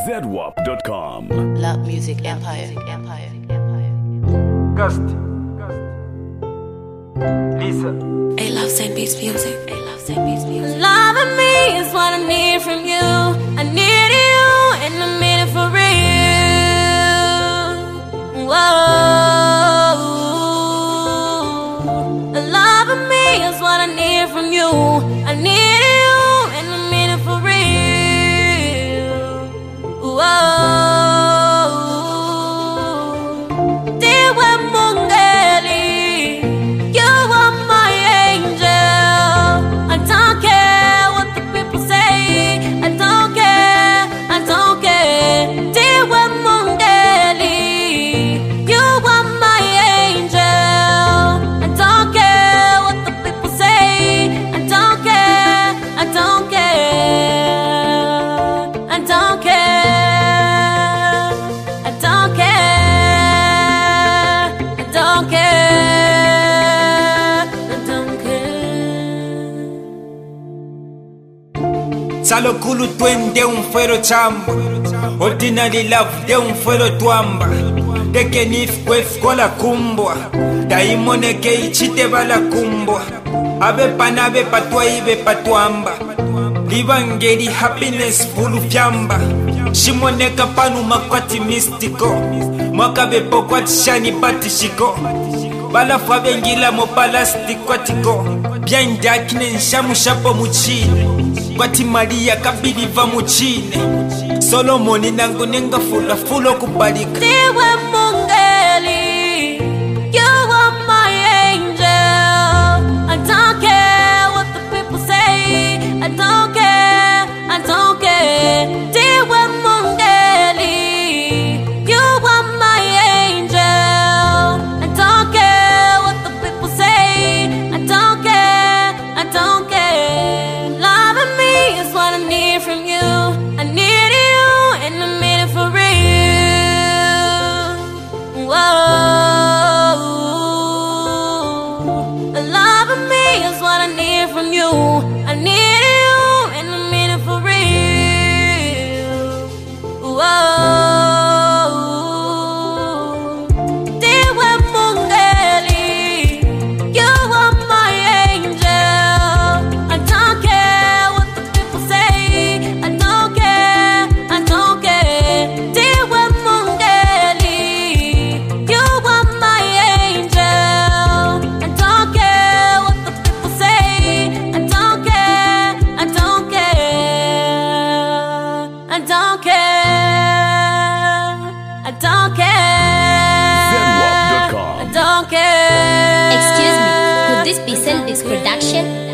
zedwap.com. Love Music Empire. Gust. Lisa. A Love St. Beats Music. A Love St. Beats Music. Loving me is what I need from you. I need you in a minute for real. Whoa. Loving me is what I need from you. I need you in a minute for real. Whoa. Dear Mungeli, you are my angel. I don't care what the people say. I don't care. I don't care. Dear Mungeli, you are my angel. I don't care what the people say. I don't care. I don't care. I don't care. I don't care. I don't care. I don't care. Salo kulu twende un fuero chamba. Ordinary love de un fuero tuamba. De que nif kwef kola kumbwa. Daimone ke ichite bala kumbwa. Abe panabe patwa ibe patuamba. Livangeli happiness fulu fyamba. Shimoneka panu makwati mystico. Mwakabe pokwati shani batishiko. Bala fabengila mo balastic kwatiko. Bien dakine nshamu shapo muchine. Kwati Maria kabiliva muchine. Solomoni nangu nenga fulo kubalika. Dewe Mungeli, you are my angel. I don't care what the people say. I don't care. I don't care. Dewe Mungeli, you are my angel. I don't care what the people say. I don't care. I don't care. Loving me is what I need from you. I need you in a minute for real. Whoa. Loving me is what I need from you. I need you in a minute for real. Whoa. Dear Mungeli, you are my angel. I don't care what the people say. I don't care. I don't care. Dear Mungeli, you are my angel. I don't care what the people say. I don't care. I don't care. I don't care. I don't care. zedwap.com. I don't care. Excuse me, could this be Cell Disc Production?